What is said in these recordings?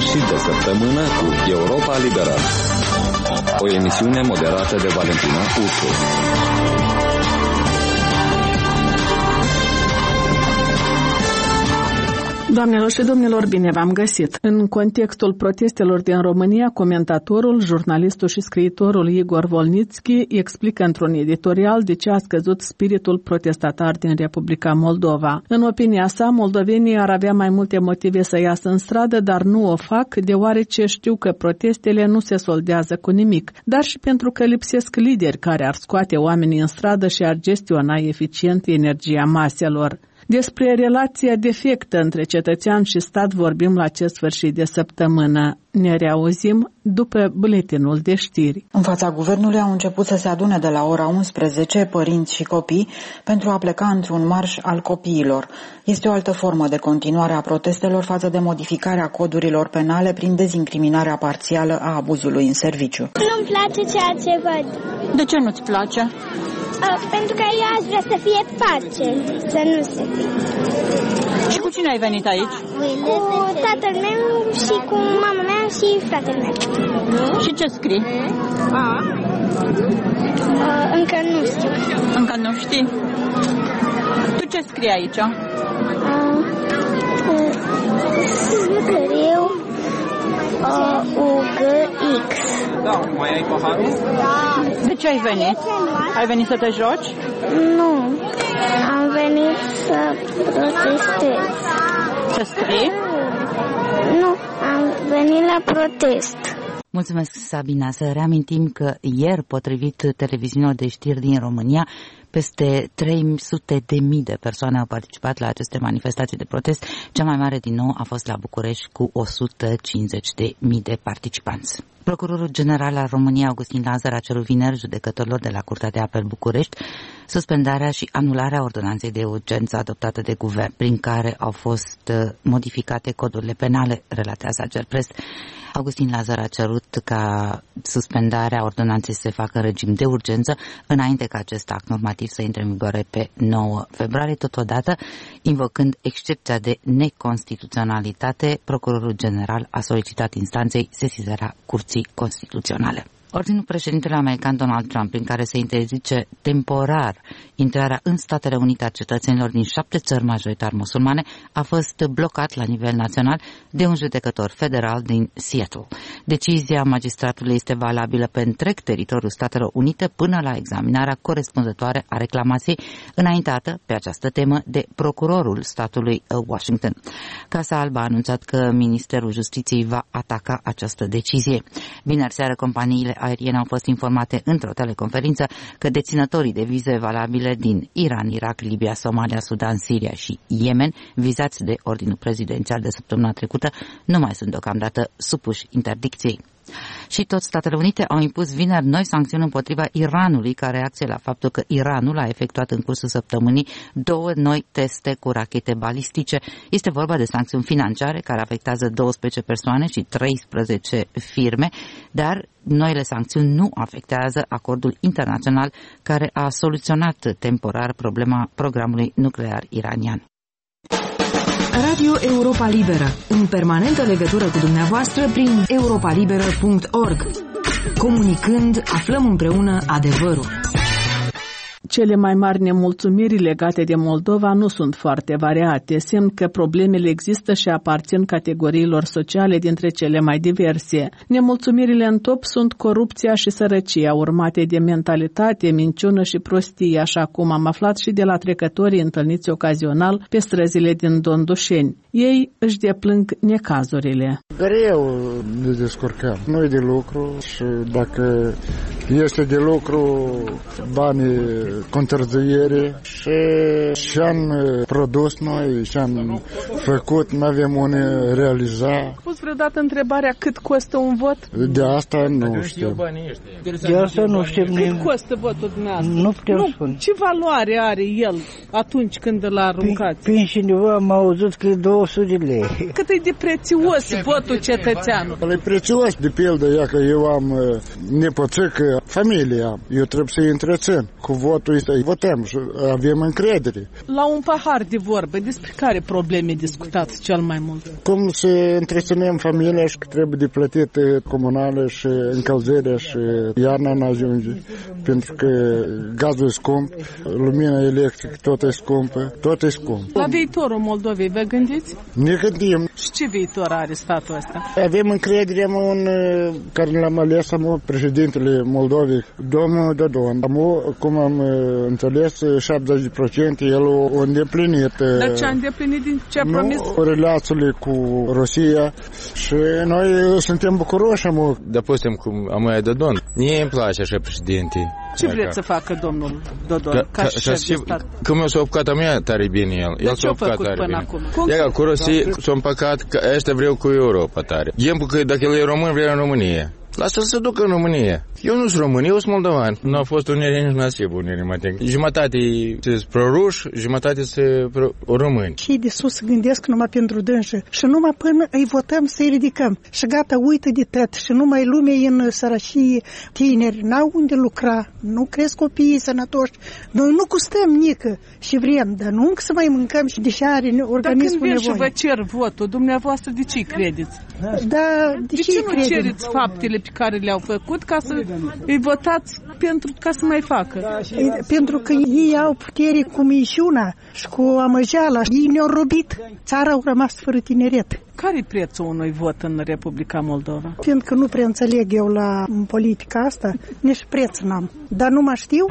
sfârșit de săptămână cu Europa Liberă. O emisiune moderată de Valentina Ursu. Doamnelor și domnilor, bine v-am găsit! În contextul protestelor din România, comentatorul, jurnalistul și scriitorul Igor Volnitski explică într-un editorial de ce a scăzut spiritul protestatar din Republica Moldova. În opinia sa, moldovenii ar avea mai multe motive să iasă în stradă, dar nu o fac, deoarece știu că protestele nu se soldează cu nimic, dar și pentru că lipsesc lideri care ar scoate oamenii în stradă și ar gestiona eficient energia maselor. Despre relația defectă între cetățean și stat vorbim la acest sfârșit de săptămână. Ne reauzim după buletinul de știri. În fața guvernului au început să se adune de la ora 11 părinți și copii pentru a pleca într-un marș al copiilor. Este o altă formă de continuare a protestelor față de modificarea codurilor penale prin dezincriminarea parțială a abuzului în serviciu. Nu-mi place ceea ce văd. De ce nu-ți place? Pentru că eu aș vrea să fie pace, să nu se fie. Și cu cine ai venit aici? Cu tatăl meu și cu mama mea și fratele meu. Și ce scrii? Încă nu știu. Încă nu știi? Tu ce scrii aici? Scriu UGX. Da, mai ai paharul? Da. De ce ai venit? Ai venit să te joci? Nu, am venit să protestez. Să scrii? Nu, am venit la protest. Mulțumesc, Sabina. Să reamintim că ieri, potrivit televiziunilor de știri din România, peste 300.000 de persoane au participat la aceste manifestații de protest. Cea mai mare din nou a fost la București cu 150.000 de participanți. Procurorul general al României, Augustin Lazar, a cerut vineri judecătorilor de la Curtea de Apel București suspendarea și anularea ordonanței de urgență adoptată de guvern, prin care au fost modificate codurile penale, relatează Agerpres. Augustin Lazar a cerut ca suspendarea ordonanței să se facă în regim de urgență, înainte ca acest act normativ să intre în vigoare pe 9 februarie. Totodată, invocând excepția de neconstituționalitate, procurorul general a solicitat instanței sesizarea Curții Constituționale. Ordinul președintelui american Donald Trump, prin care se interzice temporar intrarea în Statele Unite a cetățenilor din 7 țări majoritar musulmane, a fost blocat la nivel național de un judecător federal din Seattle. Decizia magistratului este valabilă pe întreg teritoriul Statelor Unite până la examinarea corespunzătoare a reclamației înaintată pe această temă de procurorul statului Washington. Casa Albă a anunțat că Ministerul Justiției va ataca această decizie. Vineri seară, companiile aeriene au fost informate într-o teleconferință că deținătorii de vize valabile din Iran, Irak, Libia, Somalia, Sudan, Siria și Yemen, vizați de ordinul prezidențial de săptămâna trecută, nu mai sunt deocamdată supuși interdicției. Și tot Statele Unite au impus vineri noi sancțiuni împotriva Iranului ca reacție la faptul că Iranul a efectuat în cursul săptămânii 2 noi teste cu rachete balistice. Este vorba de sancțiuni financiare care afectează 12 persoane și 13 firme, dar noile sancțiuni nu afectează acordul internațional care a soluționat temporar problema programului nuclear iranian. Radio Europa Liberă, în permanentă legătură cu dumneavoastră prin europalibera.org. Comunicând, aflăm împreună adevărul. Cele mai mari nemulțumiri legate de Moldova nu sunt foarte variate, semn că problemele există și aparțin categoriilor sociale dintre cele mai diverse. Nemulțumirile în top sunt corupția și sărăcia, urmate de mentalitate, minciună și prostie, așa cum am aflat și de la trecătorii întâlniți ocazional pe străzile din Dondușeni. Ei își deplâng necazurile. Greu ne descurcăm. Nu e de lucru și dacă este de lucru, banii cu întârziere și am produs noi, și am făcut, nu avem unde realiza. Ați pus vreodată întrebarea cât costă un vot? De asta nu știu. De asta nu știu. Cât costă votul dumneavoastră? Nu putem spune. Ce valoare are el atunci când îl aruncați? Prin cineva am auzit că e 200 de lei. Cât e de prețios votul cetățeanului? E prețios, de pildă, că eu am nepoțică, familia. Eu trebuie să-i întrețin. Cu votul ăsta votăm și avem încredere. La un pahar de vorbă, despre care probleme discutați cel mai mult? Cum să întreținem familia și că trebuie de plătit comunale și încălzirea și iarna nu ajunge. Pentru că gazul e scump, lumina electrică tot e scumpă, tot e scump. La viitorul Moldovei vă gândiți? Ne gândim. Și ce viitor are statul ăsta? Avem încredere în care l-am ales președintele Moldovei, domnul Dodon. Cum am înțeles, 70% el a îndeplinit. Dar ce a îndeplinit din ce a promis? Relațiile cu Rusia și noi suntem bucuroși. Допустим, cum am Dodon, mie îmi place așa președinte. Ce vreți să facă domnul Dodon ca șef de stat? Cum s-a apucat a mea tare bine el. El s-a apucat tare bine. Cu Rusia s-a împăcat că ăștia vreau cu Europa tare. Timpul că dacă el e român, vrea în România. Lasă-l să ducă în România. Eu nu sunt român, eu sunt moldovan. Nu a fost unire nici nasib unire, mă tem. Jumătate sunt pro-ruși, jumătate sunt pro-români. Și de sus se gândesc numai pentru dânsă. Și numai până îi votăm să-i ridicăm. Și gata, uită de tot. Și numai lumea în sărășie, tineri, n-au unde lucra. Nu cresc copiii sănătoși. Noi nu gustăm nică și vrem, dar nu să mai mâncăm și deși are organismul nevoie. Dar când vă cer votul, dumneavoastră de ce credeți? Da, de ce nu cereți faptele pe care le-au făcut ca să îi votați ca să mai facă? Pentru că ei au putere cu minciuna și cu amăjeala. Ei ne-au robit. Țara au rămas fără tineret. Care-i prețul unui vot în Republica Moldova? Pentru că nu prea înțeleg eu la politica asta, nici preț n-am. Dar nu mă știu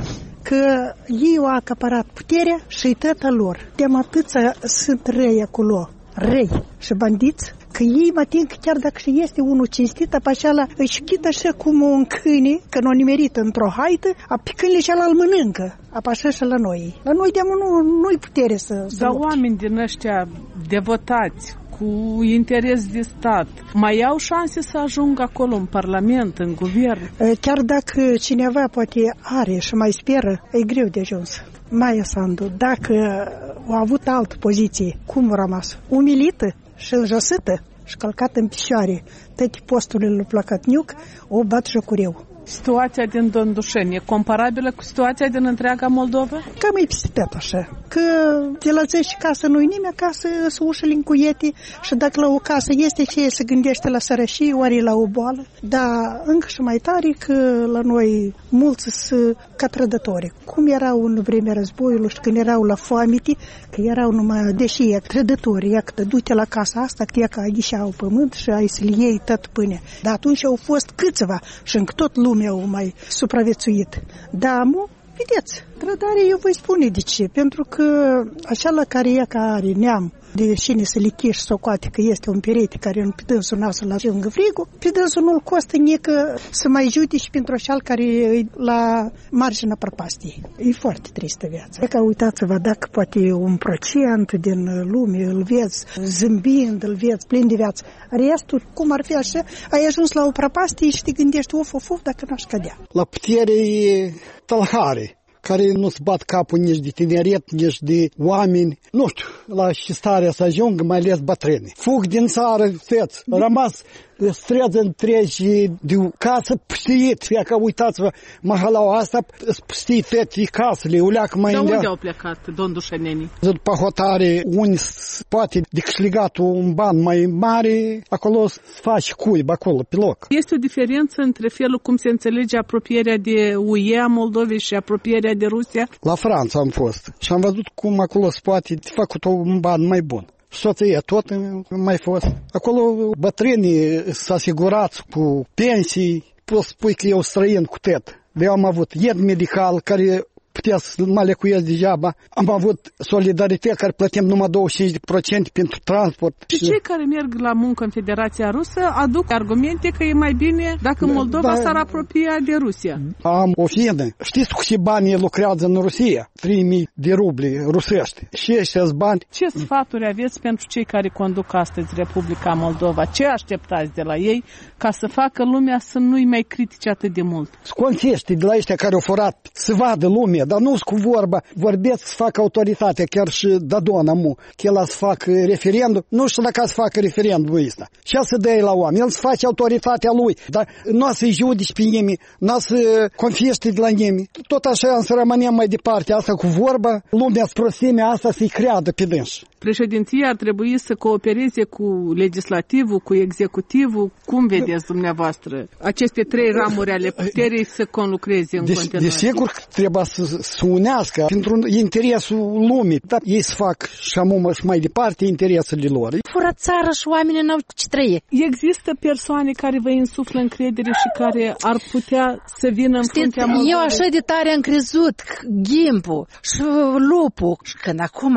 că ei au acaparat puterea și tăta lor. De-am atâția sunt răi acolo. Răi și bandiți. Că ei mă ating chiar dacă și este unul cinstit, apășeala își chit așa cum un câine, că nu-o nimerit într-o haită, pe câinele și-ala îl mănâncă. Apășa și la noi. La noi nu-i putere să dar oameni din ăștia devotați, cu interes de stat, mai au șanse să ajungă acolo în Parlament, în guvern? Chiar dacă cineva poate are și mai speră, e greu de ajuns. Maia Sandu, dacă a avut altă poziție, cum a rămas? Umilită și înjosită și călcată în picioare, toate posturile lui Plăcătniuc o bat jocureu. Situația din Dondușeni e comparabilă cu situația din întreaga Moldova? Cam e peste tot așa. Că de la 10 casă nu-i nimeni acasă, sunt ușile încuiete și dacă la o casă este ce se gândește la sărășie, ori la o boală. Dar încă și mai tare că la noi mulți sunt ca trădători. Cum erau în vremea războiului și când erau la foamete, că erau numai, deși e trădători, ia că du-te la casa asta, că că aghișeau pământ și ai să-l iei tot pâine. Dar atunci au fost câțiva și încă tot lumea au mai supraviețuit. Da, vedeți, trădare eu voi spune de ce. Pentru că așa la care e ca are neam, de cine să lichești socoate că este un perete care pe dânsul nasă la lângă frigul, pe dânsul nu-l costă nică să mai judeci pentru așa care e la marginea prăpastiei. E foarte tristă viața. Că uitați-vă, dacă poate 1% din lume îl vezi zâmbind, îl vezi plin de viață, restul, cum ar fi așa, ai ajuns la o prăpastie și te gândești of, dacă n-aș cădea. La putere e tălhare, care nu-ți bat capul nici de tineret, nici de oameni. Nu știu, la ce starea să ajungă, mai ales bătrâni. Fug din țară, feți, rămas străzi întregi de casă pustiit. Fie că uitați-vă, mahalaua asta pustiit toate casele, uleacă mai îndea. De unde au plecat dondușenenii? După hotare, unii poate de câștigat un ban mai mare, acolo se face cuib, acolo, pe loc. Este o diferență între felul cum se înțelege apropierea de UE a Moldovei și apropierea de Rusia? La Franța am fost și am văzut cum acolo se poate de făcut un ban mai bun. Soția tot mai fost. Acolo bătrânii s-au asigurat cu pensii, poți spui că eu străin cu tot. Eu am avut ied medical care putea să mă lecuiesc degeaba. Am avut solidaritate care plătim numai 25% pentru transport. Și cei care merg la muncă în Federația Rusă aduc argumente că e mai bine dacă Moldova s-ar apropia de Rusia. Am o fină. Știți cu ce bani lucrează în Rusia? 3.000 de rubli rusești. Și ăștia bani. Ce sfaturi aveți pentru cei care conduc astăzi Republica Moldova? Ce așteptați de la ei ca să facă lumea să nu-i mai critice atât de mult? Sconțește de la ăștia care au furat să vadă lumea România, dar nu cu vorba. Vorbesc să facă autoritatea, chiar și Dadona mu, că el să facă referendum, nu știu dacă să facă referendumul ăsta. Ce să dea la oameni? El să face autoritatea lui, dar nu o să-i judici pe nimeni, nu o să confiește de la nimeni. Tot așa să rămânem mai departe, asta cu vorba, lumea prostimea asta să-i creadă pe dânsi. Președinția ar trebui să coopereze cu legislativul, cu executivul. Cum vedeți dumneavoastră aceste trei ramuri ale puterii să conlucreze în continuare? Desigur că trebuie să unească pentru interesul lumii. Dar ei să fac și amumă și mai departe interesele lor. Fără țară și oamenii n-au ce trăie. Există persoane care vă insuflă încredere și care ar putea să vină în fruntea Moldovei? Eu așa de tare am crezut Ghimpu și Lupu și când acum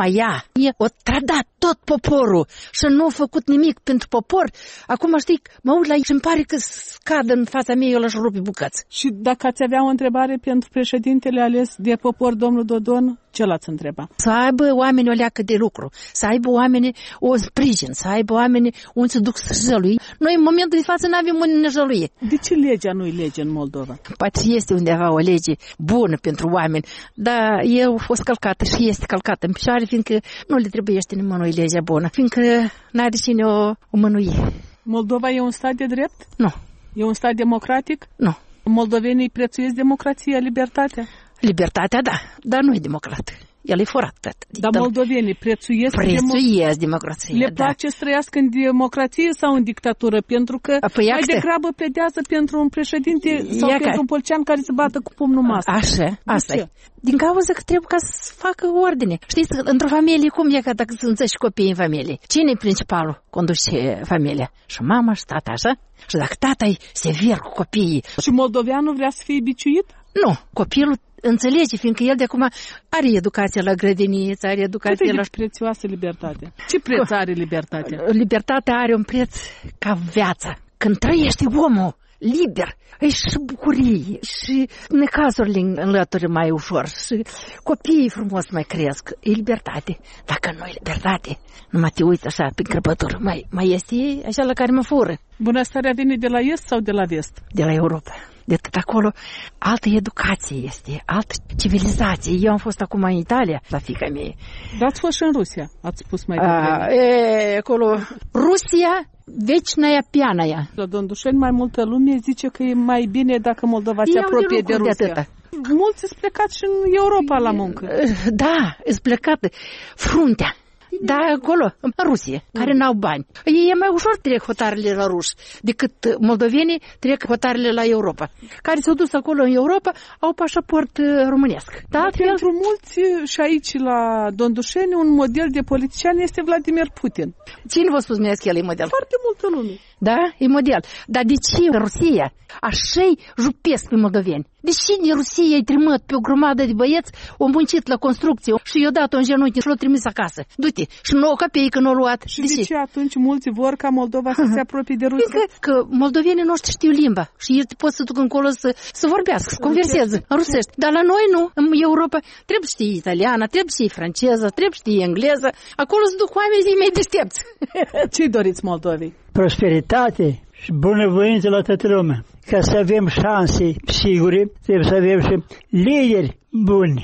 o trădat tot poporul și nu a făcut nimic pentru popor, acum știi, mă uit la ei și îmi pare că scad în fața mea, eu l-aș rupe bucăți. Și dacă ați avea o întrebare pentru președintele ales de popor, domnul Dodon, ce l-ați întreba? Să aibă oamenii o leacă de lucru, să aibă oamenii o sprijin, să aibă oamenii unde se duc să jălui. Noi în momentul de față nu avem unde ne jăluie. De ce legea nu-i lege în Moldova? Poate este undeva o lege bună pentru oameni, dar e o scălcată și este călcată în picioare, fiindcă nu le trebuiește nimănui legea bună, fiindcă n-are cine o mănuie. Moldova e un stat de drept? Nu. E un stat democratic? Nu. Moldovenii prețuiesc democrația, libertatea? Libertatea, da, dar nu e democrat. El e furat. Dar moldovenii prețuiesc democrația. Le place să trăiască în democrație sau în dictatură? Pentru că mai degrabă pledează pentru un președinte sau pentru un polițian care se bată cu pumnul masă. Așa, asta e. Din cauza că trebuie ca să facă ordine. Știți, într-o familie, cum e că dacă sunt și copii în familie? Cine e principalul conduce familia? Și mama și tata, așa? Și dacă tata e sever cu copiii... Și moldoveanul vrea să fie biciuit? Nu, copilul înțelege, fiindcă el de acum are educație la grădiniță, are educație la... Cât e prețioasă libertatea? Ce preț are libertatea? Libertatea are un preț ca viața. Când trăiește omul liber, e și bucurie, și necazurile înlături mai ușor, și copiii frumos mai cresc. E libertate. Dacă nu e libertate, numai te uiți așa pe crăpătură, mai este așa la care mă fură. Bunăstarea vine de la est sau de la vest? De la Europa. De tot acolo, altă educație este, altă civilizație. Eu am fost acum în Italia, la fiica mea. Dar ați fost și în Rusia, ați spus mai devreme. Acolo, Rusia, vecinaia pianaia. La Dondușeni mai multă lume zice că e mai bine dacă Moldova se apropie de Rusia. Mulți sunt plecați și în Europa la muncă. Da, sunt plecat. Fruntea. Da, acolo, în Rusie, care n-au bani. E mai ușor trec hotarele la ruși decât moldovenii trec hotarele la Europa. Care s-au dus acolo în Europa, au pașaport românesc. Da, pentru mulți și aici la Dondușeni, un model de politician este Vladimir Putin. Cine v-a spus mie că el e model? Foarte multă lume. Da, e model. Dar de ce Rusia așa-i jupesc pe moldoveni? De ce Rusia îi trimit pe o grămadă de băieți, o muncit la construcție și i-a dat-o în genunchi și l-a trimis acasă? Du-te, și nu o copeică nu o luat. Și de ce atunci mulți vor ca Moldova să se apropie de Rusia? Că moldovenii noștri știu limba și ei pot să duc încolo să vorbească, să converseze în rusești. Dar la noi nu, în Europa, trebuie să știi italiană, trebuie să știi franceză, trebuie să știi engleză. Acolo se duc oamenii mai deștepți. Ce-i doriți Moldovei? Prosperitate și bunăvoință la toată lumea. Ca să avem șanse sigure, trebuie să avem și lideri buni,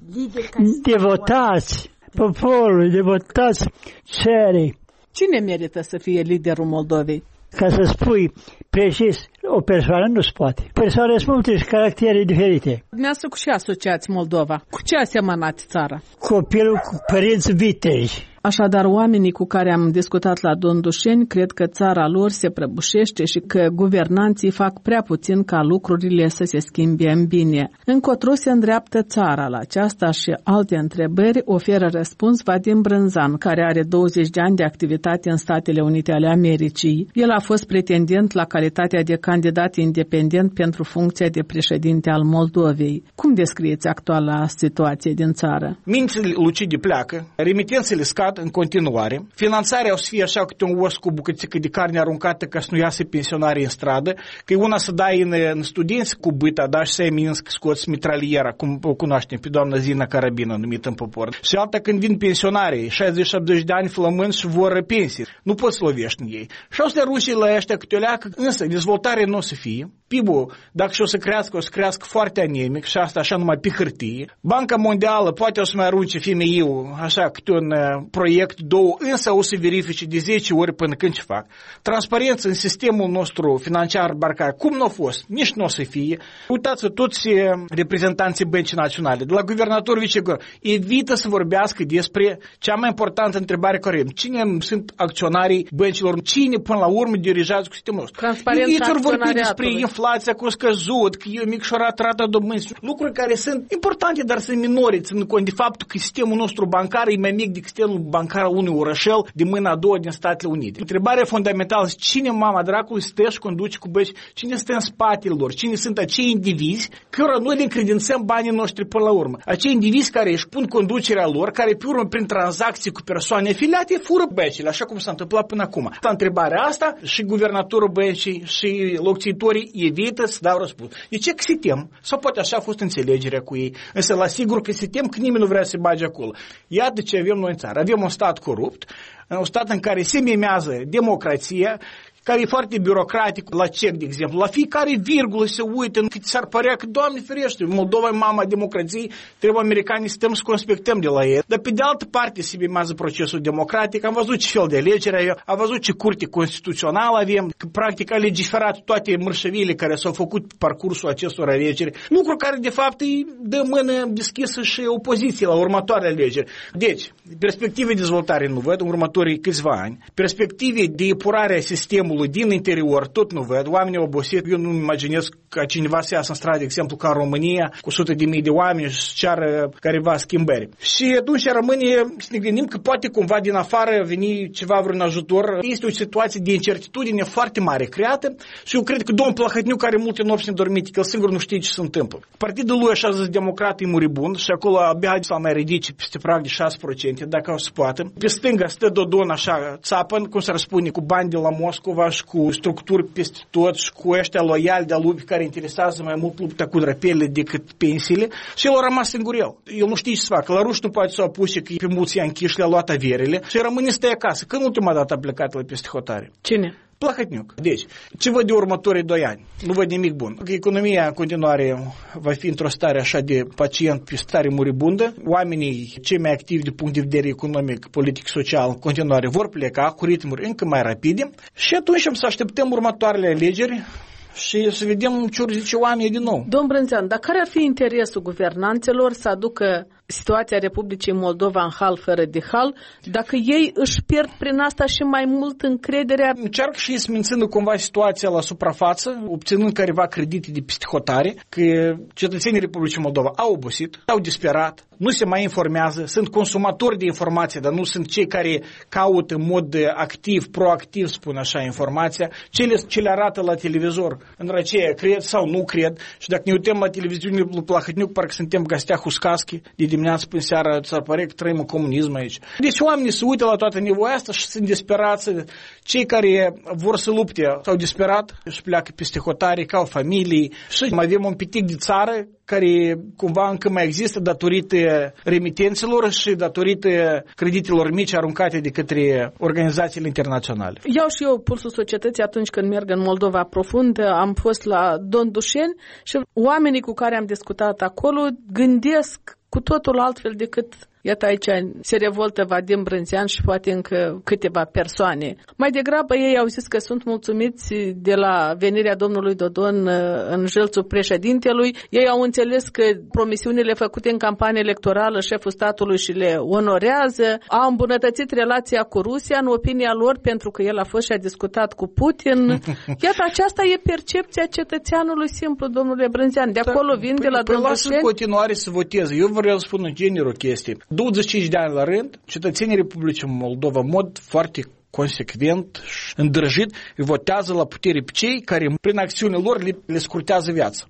devotați poporului, devotați țării. Cine merită să fie liderul Moldovei? Ca să spui precis, o persoană nu se poate. Persoane sunt multe și caractere diferite. Dumneavoastră cu ce asociați Moldova? Cu ce asemănați țara? Copilul cu părinți viteji. Așadar, oamenii cu care am discutat la Dondușeni cred că țara lor se prăbușește și că guvernanții fac prea puțin ca lucrurile să se schimbe în bine. Încotro se îndreaptă țara. La aceasta și alte întrebări oferă răspuns Vadim Brânzan, care are 20 de ani de activitate în Statele Unite ale Americii. El a fost pretendent la calitatea de candidat independent pentru funcția de președinte al Moldovei. Cum descrieți actuala situație din țară? Mințile lucide pleacă, remitențele scad finanțat în continuare. Finanțarea o să fie așa câte un os cu bucățică de carne aruncată ca să nu iasă pensionarii în stradă, că e una să dai în studenți cu bâta, da, și să-i Minsk scoți mitraliera, cum o cunoaștem pe doamna Zina Carabină, numită în popor. Și alta când vin pensionarii, 60-70 de ani flămâni și vor pensii. Nu poți să lovești în ei. Și o să le ruși la ăștia câte o leacă, însă dezvoltare nu o să fie. PIB-ul, dacă și o să crească foarte anemic și asta așa numai pe hârtie. Banca Mondială poate o să mai arunce FMI-ul așa câte un proiect, două, însă o să verifice de 10 ori până când ce fac. Transparență în sistemul nostru financiar bancar, cum nu a fost, nici nu o să fie. Uitați-vă toți reprezentanții Băncii Naționale, de la guvernator, viceguvernor, evită să vorbească despre cea mai importantă întrebare care avem. Cine sunt acționarii băncilor? Cine până la urmă dirigează cu sistemul nostru? Transparența acționariatului. Inflația că a scăzut, că e micșorat rata dobânzii, lucruri care sunt importante, dar sunt minore, ținând cont de faptul că sistemul nostru bancar e mai mic decât sistemul bancar al unui orășel de mâna a doua din Statele Unite. Întrebarea fundamentală este cine, mama dracului, stă și conduce cu bănci, cine stă în spatele lor, cine sunt acei indivizi cărora noi le încredințăm banii noștri până la urmă. Acei indivizi care își pun conducerea lor, care pe urmă prin tranzacții cu persoane afiliate fură băncile, așa cum s-a întâmplat până acum. Întrebarea asta și guvernatorul băncii și locțitorii evită să dau răspuns. De ce că se tem? Sau poate așa a fost înțelegerea cu ei. Însă la sigur că se tem că nimeni nu vrea să se bage acolo. Iată ce avem noi în țară. Avem un stat corupt, un stat în care se mimează democrația, care e foarte birocratic, la cec, de exemplu, la fiecare virgulă se uită, cât s-ar părea că, Doamne ferește, Moldova e mama democrației, trebuie americanii să stăm să conspectăm de la ei. Dar pe de altă parte se mimează procesul democratic, am văzut ce fel de alegeri, am văzut ce curte constituțională avem, că practic a legiferat toate mărșăviile care s-au făcut pe parcursul acestor alegeri, lucru care de fapt îi dă mână deschisă și opoziție la următoarele alegeri. Deci, perspective de dezvoltare nu văd în următorii câțiva ani, perspective de epurare a sistemului din interior tot nu văd, oamenii obosit, eu nu imaginez ca cineva să iasă în stradă, de exemplu, ca în România, cu 100.000 de oameni și ceară careva schimbări. Și atunci rămâne să ne gândim că poate cumva din afară veni ceva, vreun ajutor. Este o situație de incertitudine foarte mare creată și eu cred că domnul Plahătniuc care multe nopți nedormite, că el singur nu știe ce se întâmplă. Partidul lui, așa zis, democrat, e muribund și acolo abia s-a mai ridice peste prag de 6%, dacă o să poată. Pe stânga stă Dodon, așa, țapăn, cum s-ar spune, cu bani de la Moscova și cu structuri peste tot și cu ăștia loiali de-a lui care interesează mai mult lupta cu drapelele decât pensiile și el a rămas singur el. El nu știe ce să facă. La ruși nu poate să o apuce că pe mulți i-a închis și le-a luat averile și rămâne stai acasă. Când ultima dată a plecat la peste hotare? Cine? Plahătniuc. Deci, ce văd de următorii 2 ani? Nu văd nimic bun. Că economia în continuare va fi într-o stare așa de pacient, pe stare muribundă. Oamenii cei mai activi de punct de vedere economic, politic, social, în continuare vor pleca cu ritmuri încă mai rapide și atunci să așteptăm următoarele alegeri și să vedem ce ori zice oamenii din nou. Domn Brânzean, dar care ar fi interesul guvernanților să aducă situația Republicii Moldova în hal fără de hal, dacă ei își pierd prin asta și mai mult încrederea? Încearcă și ei să mențină cumva situația la suprafață, obținând careva credite de peste hotare, că cetățenii Republicii Moldova au obosit, au disperat, nu se mai informează, sunt consumatori de informație, dar nu sunt cei care caută în mod activ, proactiv, spun așa, informația, ce le arată la televizor. În aceea cred sau nu cred și dacă ne uităm la televiziune lui Plahătniuc, parcă suntem Găstea Huscaschi, de dimineață până seara, ți-ar pare că trăim în comunism aici. Deci oamenii se uită la toată nevoia asta și sunt disperați. Cei care vor să lupte s-au disperat și pleacă peste hotare, ca o familie și mai avem un pitic de țară care cumva încă mai există datorită remitențelor și datorită creditelor mici aruncate de către organizațiile internaționale. Iau și eu pulsul societății atunci când merg în Moldova profund. Am fost la Don Dușeni și oamenii cu care am discutat acolo gândesc cu totul altfel decât, iată aici se revoltă Vadim Brânzean și poate încă câteva persoane. Mai degrabă ei au zis că sunt mulțumiți de la venirea domnului Dodon în jălțul președintelui. Ei au înțeles că promisiunile făcute în campanie electorală șeful statului și le onorează. Au îmbunătățit relația cu Rusia în opinia lor pentru că el a fost și a discutat cu Putin. Iată, aceasta e percepția cetățeanului simplu, domnule Brânzean. De acolo vin de la Don Dușeni. În continuare să voteze. Eu vreau să spun în genere o chestie. 25 de ani la rând, cetățenii Republicii Moldova, în mod foarte consecvent și îndrăjit, votează la putere pe cei care, prin acțiunile lor, le scurtează viața.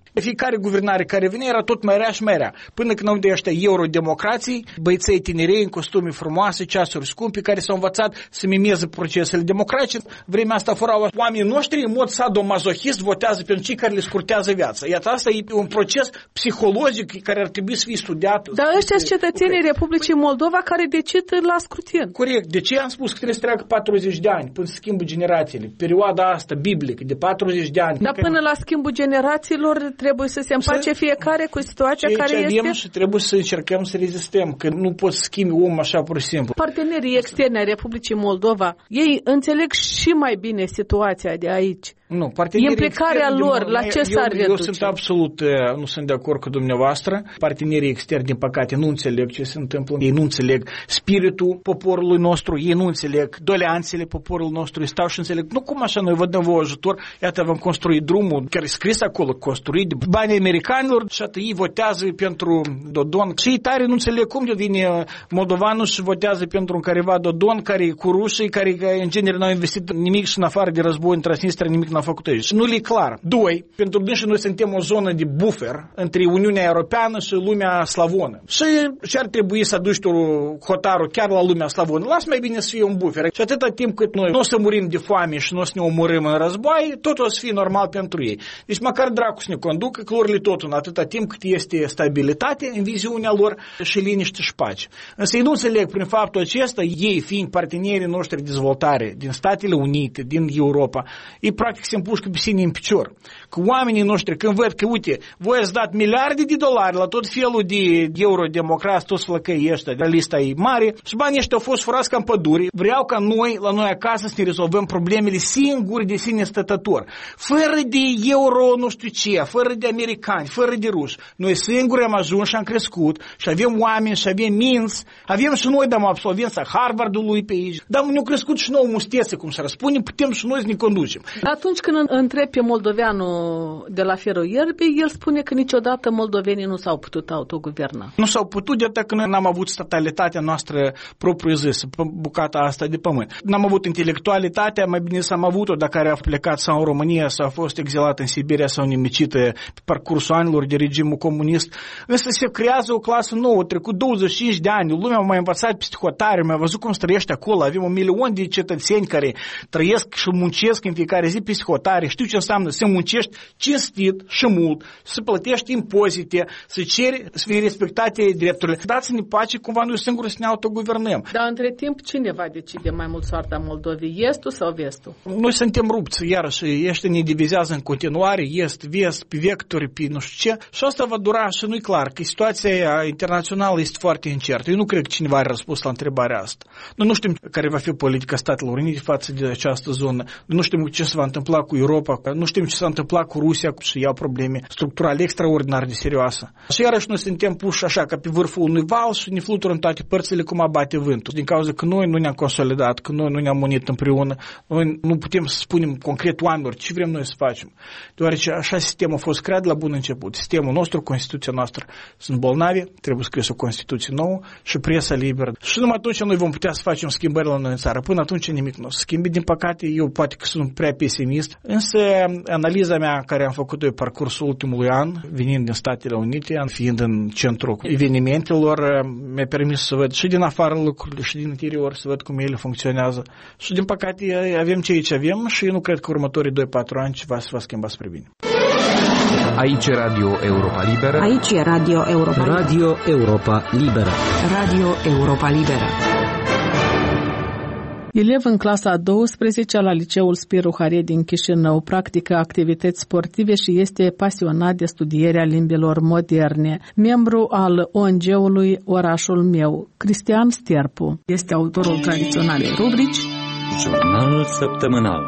Fiecare guvernare care vine era tot mai rea și mai rea. Până când au de ăștia eurodemocrații, băieței tinerei în costume frumoase, ceasuri scumpe, care s-au învățat să mimeze procesele democratice. Vremea asta fără oamenii noștri, în mod sadomasochist, votează pentru cei care le scurtează viața. Iată, asta e un proces psihologic care ar trebui să fie studiat. Dar ăștia sunt cetățenii Republicii Moldova care decid la scrutin. Corect. De ce am spus că trebuie să treacă 40 de ani până să schimbă generațiile? Perioada asta biblică de 40 de ani. Dar până la schimbul generațiilor trebuie să se împace fiecare cu situația care este. Avem și trebuie să încercăm să rezistăm, că nu poți schimbi omul așa pur și simplu. Partenerii externi ai Republicii Moldova, ei înțeleg și mai bine situația de aici. Nu, implicarea lor, la ce s-ar reduce? Eu sunt absolut, nu sunt de acord cu dumneavoastră. Partenerii externi, din păcate, nu înțeleg ce se întâmplă. Ei nu înțeleg spiritul poporului nostru, ei nu înțeleg doleanțele poporului nostru. Stau și înțeleg, nu cum așa, noi vă dăm vouă ajutor, iată, vom construi drumul, care e scris acolo, construit de banii americanilor și atât ei votează pentru Dodon. Și ei tare nu înțeleg cum de vine moldovanul și votează pentru un careva Dodon, care e cu rușii, care în genere n-au investit nimic și în afară de război în Transnistria, nimic n-a făcut aici. Nu e clar. Doi, pentru dânsi noi suntem o zonă de buffer între Uniunea Europeană și lumea slavonă. Și ar trebui să aduci tu hotarul chiar la lumea slavonă. Las mai bine să fie un buffer. Și atâta timp cât noi nu o să murim de foame și nu o să ne omorâm în război, tot o să fie normal pentru ei. Deci măcar dracu să ne conducă clorile tot în atâta timp cât este stabilitate în viziunea lor și liniște și pace. Însă ei nu înțeleg prin faptul acesta, ei fiind partenerii noștri de dezvoltare din Statele Unite, din Europa, ei practic se împușcă pe sine în picior. Că oamenii noștri când văd că, uite, voi ați dat miliarde de dolari la tot felul de eurodemocrați, toți flăcăii ăștia, de lista e mare, și banii ăștia au fost furați ca în pădure, vreau ca noi, la noi acasă, să ne rezolvăm problemele singuri de sine stătător. Fără de euro nu știu ce, fără de americani, fără de ruși. Noi singuri am ajuns și am crescut și avem oameni și avem minți, avem și noi, dăm absolvența Harvardului pe aici, dar ne-au crescut și nouă mustețe, cum să răspunem, putem și noi să ne conducem. Atunci când întreb pe moldoveanul de la Feroierbe, el spune că niciodată moldovenii nu s-au putut autoguverna. Nu s-au putut de atât că noi n-am avut statalitatea noastră propriu-zisă, pe bucata asta de pământ. N-am avut intelectualitatea, mai bine s-am avut-o, dacă care a plecat sau în România sau a fost exilat în Siberia sau nimicită pe parcursul anilor de regimul comunist. Însă se creează o clasă nouă, trecut 25 de ani, lumea a mai învățat peste hotare, mi-a văzut cum trăiește acolo, avem 1 milion de cetățeni care trăiesc și muncesc în fiecare zi peste hotare, știu ce înseamnă să muncești cinstit și mult, să plătești impozite, să ceri să fie respectate drepturile. Dați-ne pace, cumva noi singuri să ne autoguvernăm. Dar între timp cine va decide mai mult soarta Moldovei, estul sau vestul? Noi suntem rupți, iarăși, ăștia ne divizează în continuare, est, vest, pe vectori, pe nu știu ce, și asta va dura și nu-i clar, că situația internațională este foarte incertă. Eu nu cred că cineva are răspuns la întrebarea asta. Noi nu știm care va fi politica Statelor Unite față de această zonă, nu știm ce se va întâmpla cu Europa, nu știm ce s-a întâmplat cu Rusia și iau probleme structurale extraordinar de serioase. Și iarăși noi suntem puși așa ca pe vârful unui val și ne flutură în toate părțile cum abate vântul. Din cauza că noi nu ne-am consolidat, că noi nu ne-am unit împreună, noi nu putem să spunem concret oamenilor ce vrem noi să facem. Deoarece așa sistemul a fost creat la bun început. Sistemul nostru, Constituția noastră sunt bolnavi, trebuie scris o Constituție nouă și presa liberă. Și numai atunci noi vom putea să facem schimbări la noi în țară. Până atunci nimic nu o să schimbe. Din păcate, eu poate că sunt prea pesimist, însă analiza mea care am făcut-o pe parcursul ultimului an, venind din Statele Unite, fiind în centrul evenimentelor, mi-a permis să văd și din afară lucrurile și din interior, să văd cum ele funcționează. Și din păcate avem ce avem și eu nu cred că următorii 2-4 ani ceva se va schimba spre bine. Aici e Radio Europa Liberă. Aici e Radio Europa Liberă. Radio Europa Liberă. Radio Europa Liberă. Elev în clasa a 12-a la Liceul Spiru Harie din Chișinău, practică activități sportive și este pasionat de studierea limbilor moderne. Membru al ONG-ului Orașul meu, Cristian Sterpu, este autorul tradiționalei rubrici Jurnalul săptămânal.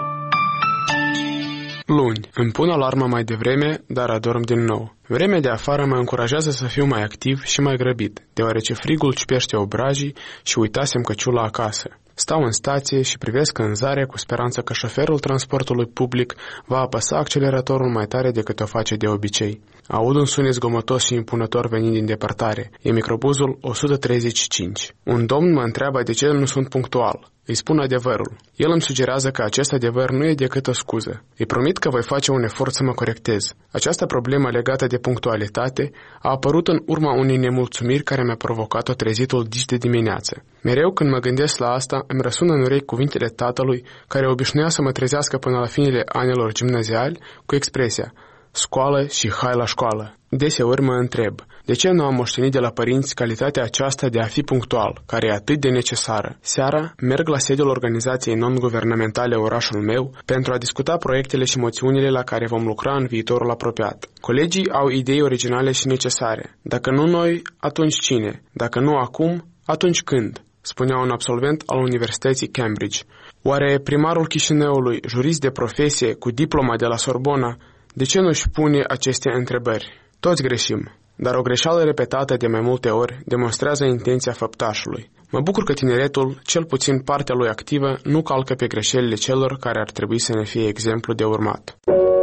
Luni. Îmi pun alarma mai devreme, dar adorm din nou. Vremea de afară mă încurajează să fiu mai activ și mai grăbit, deoarece frigul ciupește obrajii și uitasem căciula acasă. Stau în stație și privesc cânzarea cu speranța că șoferul transportului public va apăsa acceleratorul mai tare decât o face de obicei. Aud un sunet zgomotos și impunător venind din depărtare. E microbuzul 135. Un domn mă întreabă de ce nu sunt punctual. îi spun adevărul. El îmi sugerează că acest adevăr nu e decât o scuză. Îi promit că voi face un efort să mă corectez. Această problemă legată de punctualitate a apărut în urma unei nemulțumiri care mi-a provocat-o trezitul dis de dimineață. Mereu când mă gândesc la asta, îmi răsună în urechi cuvintele tatălui, care obișnuia să mă trezească până la finele anilor gimnaziali cu expresia: scoală și hai la școală. Deseori mă întreb, de ce nu am moștenit de la părinți calitatea aceasta de a fi punctual, care e atât de necesară? Seara merg la sediul organizației non-guvernamentale orașul meu pentru a discuta proiectele și moțiunile la care vom lucra în viitorul apropiat. Colegii au idei originale și necesare. Dacă nu noi, atunci cine? Dacă nu acum, atunci când? Spunea un absolvent al Universității Cambridge. Oare primarul Chișinăului, jurist de profesie cu diploma de la Sorbona, de ce nu-și pune aceste întrebări? Toți greșim, dar o greșeală repetată de mai multe ori demonstrează intenția făptașului. Mă bucur că tineretul, cel puțin partea lui activă, nu calcă pe greșelile celor care ar trebui să ne fie exemplu de urmat.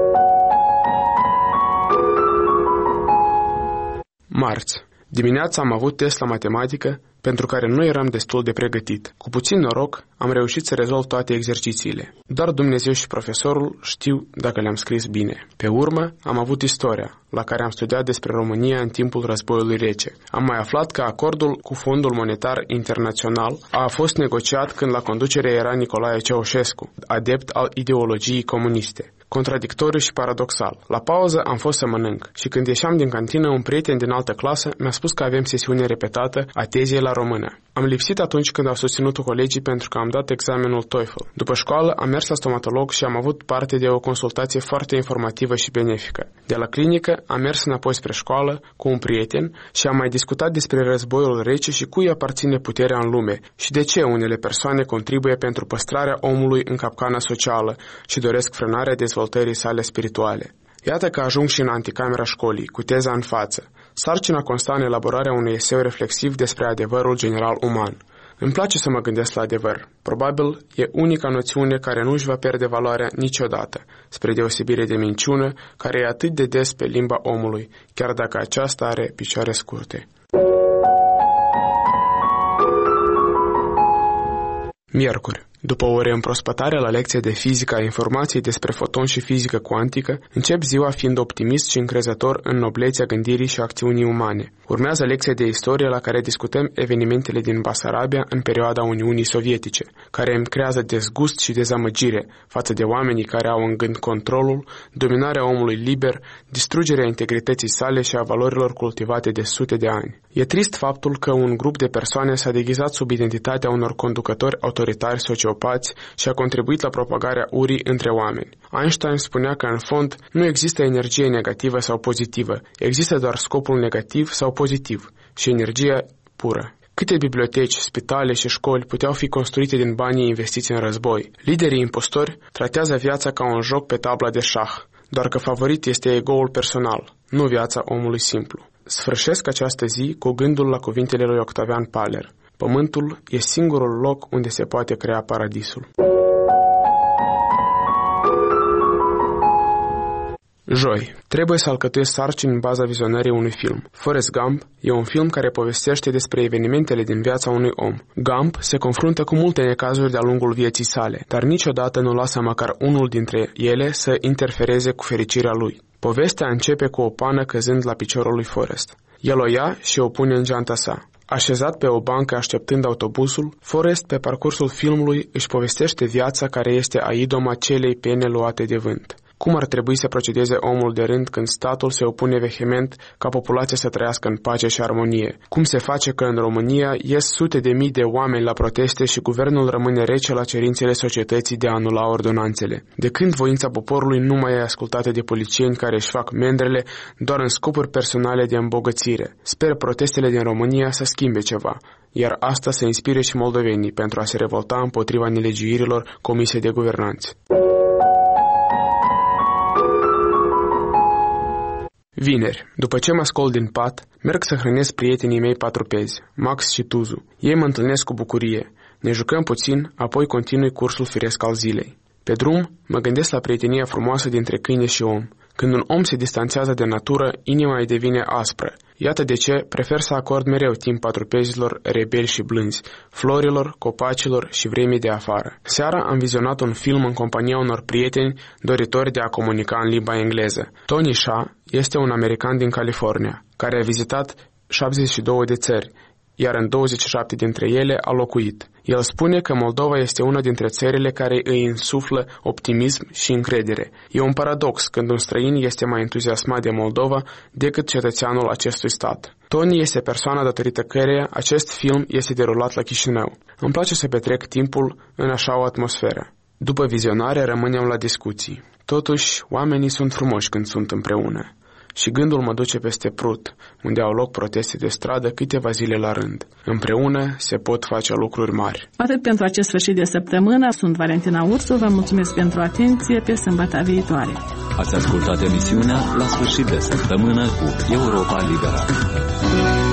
Marți. Dimineața am avut test la matematică, pentru care nu eram destul de pregătit. Cu puțin noroc, am reușit să rezolv toate exercițiile. Doar Dumnezeu și profesorul știu dacă le-am scris bine. Pe urmă, am avut istoria, la care am studiat despre România în timpul războiului rece. Am mai aflat că acordul cu Fondul Monetar Internațional a fost negociat când la conducere era Nicolae Ceaușescu, adept al ideologiei comuniste. Contradictoriu și paradoxal. La pauză am fost să mănânc și când ieșeam din cantină, un prieten din altă clasă mi-a spus că avem sesiune repetată a tezei la română. Am lipsit atunci când au susținut colegii pentru că am dat examenul TOEFL. După școală am mers la stomatolog și am avut parte de o consultație foarte informativă și benefică. De la clinică am mers înapoi spre școală cu un prieten și am mai discutat despre războiul rece și cui aparține puterea în lume și de ce unele persoane contribuie pentru păstrarea omului în capcana socială și doresc frânarea dezvoltării sale spirituale. Iată că ajung și în anticamera școlii, cu teza în față. Sarcina consta în elaborarea unui eseu reflexiv despre adevărul general uman. Îmi place să mă gândesc la adevăr. Probabil e unica noțiune care nu își va pierde valoarea niciodată, spre deosebire de minciună, care e atât de des pe limba omului, chiar dacă aceasta are picioare scurte. Miercuri. După o reîmprospătare la lecția de fizică a informației despre fotoni și fizică cuantică, încep ziua fiind optimist și încrezător în noblețea gândirii și acțiunii umane. Urmează lecția de istorie la care discutăm evenimentele din Basarabia în perioada Uniunii Sovietice, care îmi creează dezgust și dezamăgire față de oamenii care au în gând controlul, dominarea omului liber, distrugerea integrității sale și a valorilor cultivate de sute de ani. E trist faptul că un grup de persoane s-a deghizat sub identitatea unor conducători autoritari sociopați și a contribuit la propagarea urii între oameni. Einstein spunea că, în fond, nu există energie negativă sau pozitivă, există doar scopul negativ sau pozitiv și energia pură. Câte biblioteci, spitale și școli puteau fi construite din banii investiți în război? Liderii impostori tratează viața ca un joc pe tabla de șah, doar că favorit este ego-ul personal, nu viața omului simplu. Sfârșesc această zi cu gândul la cuvintele lui Octavian Paler. Pământul e singurul loc unde se poate crea paradisul. Joi. Trebuie să alcătuiesc sarcini în baza vizionării unui film. Forrest Gump e un film care povestește despre evenimentele din viața unui om. Gump se confruntă cu multe necazuri de-a lungul vieții sale, dar niciodată nu lasă măcar unul dintre ele să interfereze cu fericirea lui. Povestea începe cu o pană căzând la piciorul lui Forrest. El o ia și o pune în geanta sa. Așezat pe o bancă așteptând autobuzul, Forrest, pe parcursul filmului, își povestește viața care este a idoma celei pene luate de vânt. Cum ar trebui să procedeze omul de rând când statul se opune vehement ca populația să trăiască în pace și armonie? Cum se face că în România ies sute de mii de oameni la proteste și guvernul rămâne rece la cerințele societății de a anula ordonanțele? De când voința poporului nu mai e ascultată de polițieni care își fac mendrele doar în scopuri personale de îmbogățire? Sper protestele din România să schimbe ceva, iar asta să inspire și moldovenii pentru a se revolta împotriva nelegiuirilor comise de guvernanți. Vineri, după ce mă scol din pat, merg să hrănesc prietenii mei patrupezi, Max și Tuzu. Ei mă întâlnesc cu bucurie. Ne jucăm puțin, apoi continui cursul firesc al zilei. Pe drum, mă gândesc la prietenia frumoasă dintre câine și om. Când un om se distanțează de natură, inima îi devine aspră. Iată de ce prefer să acord mereu timp patrupezilor rebeli și blânzi, florilor, copacilor și vremii de afară. Seara am vizionat un film în compania unor prieteni doritori de a comunica în limba engleză. Tony Shah este un american din California, care a vizitat 72 de țări, iar în 27 dintre ele a locuit. El spune că Moldova este una dintre țările care îi insuflă optimism și încredere. E un paradox când un străin este mai entuziasmat de Moldova decât cetățeanul acestui stat. Tony este persoana datorită căreia acest film este derulat la Chișinău. Îmi place să petrec timpul în așa o atmosferă. După vizionare rămânem la discuții. Totuși, oamenii sunt frumoși când sunt împreună. Și gândul mă duce peste Prut, unde au loc proteste de stradă câteva zile la rând. Împreună se pot face lucruri mari. Atât pentru acest sfârșit de săptămână. Sunt Valentina Ursu, vă mulțumesc pentru atenție, pe sâmbătă viitoare. Ați ascultat emisiunea La sfârșit de săptămână cu Europa Liberă.